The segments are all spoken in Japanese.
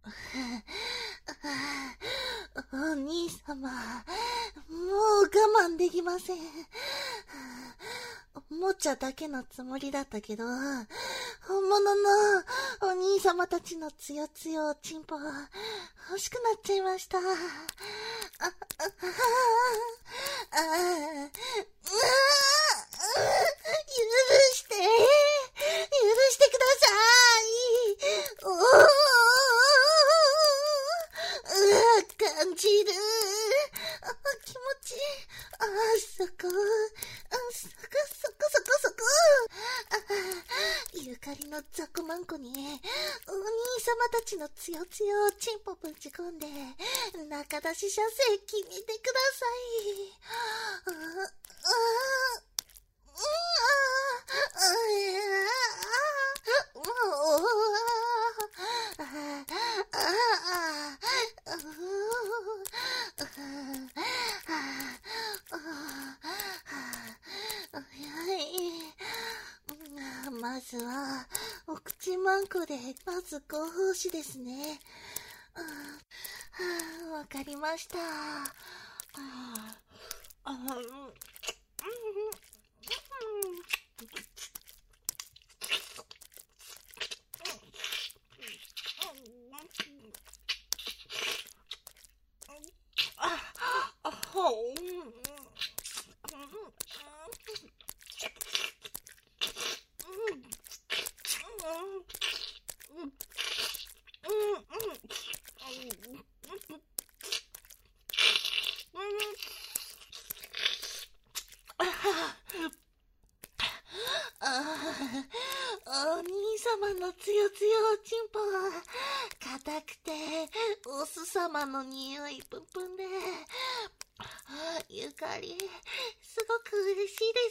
お兄様、もう我慢できません。おもちゃだけのつもりだったけど、本物のお兄様たちのつよつよチンポ欲しくなっちゃいました。許してください。感じる。気持ちいい。そこ。ゆかりのザコマンコに、お兄様たちのつよつよチンポぶち込んで、中出し射精決めてください。まずはお口マンコでまずご奉仕ですね。わかりました。お兄様のつよつよチンポは硬くてオス様の匂いプンプンで、ゆかりすごく嬉しいです。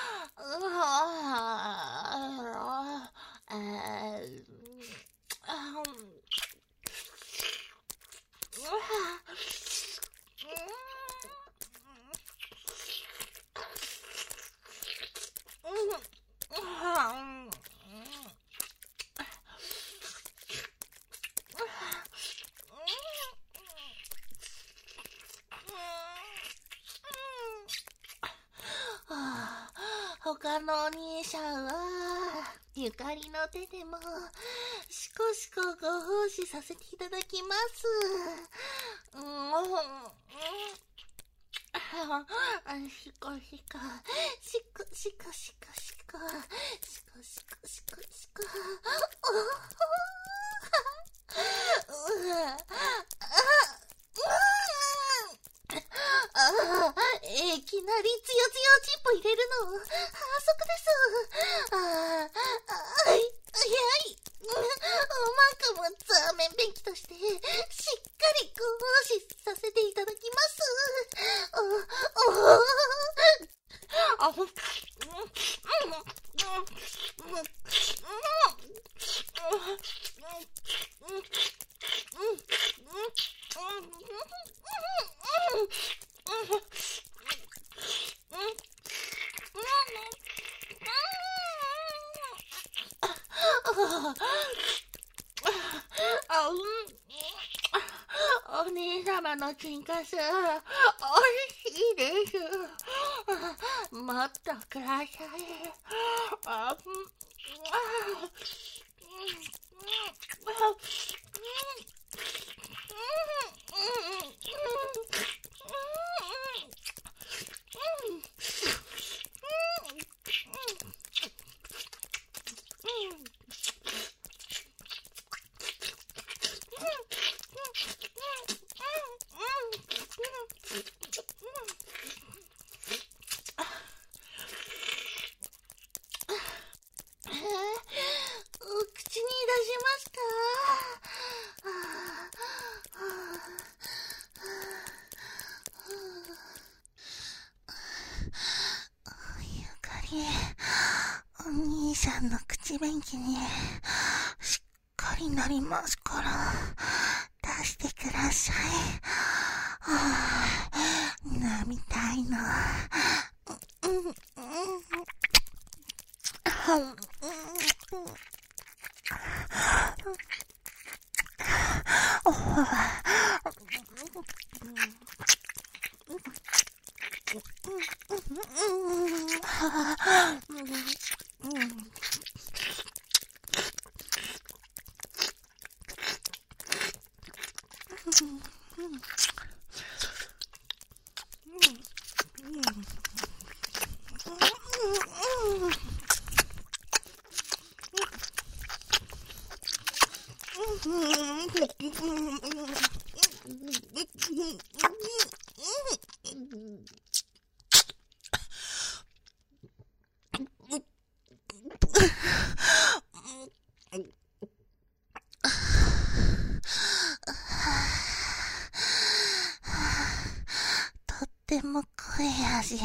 他のお兄さんはゆかりの手でもしこしこご奉仕させていただきます。しこしこしこしこしこしこしこしこしこしこいきなりつよつよチップ入れるの反則です。おまんこもザーメン便器としてしっかりご奉仕させていただきます。お姉様のチンカスおいしいです。もっとください。口に出しますか？ゆかり、お兄さんの口便器にしっかりなりますから出してください。飲みたいの。 とっても濃い味。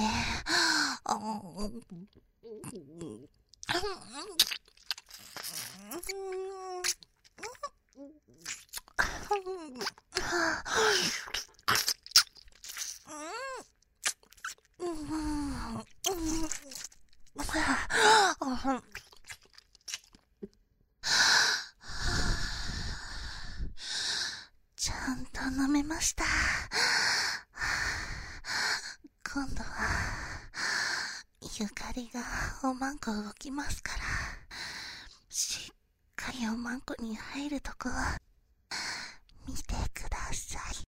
ちゃんと飲めました。今度はゆかりがおまんこ動きますから、しっかりおまんこに入るとこ見てください。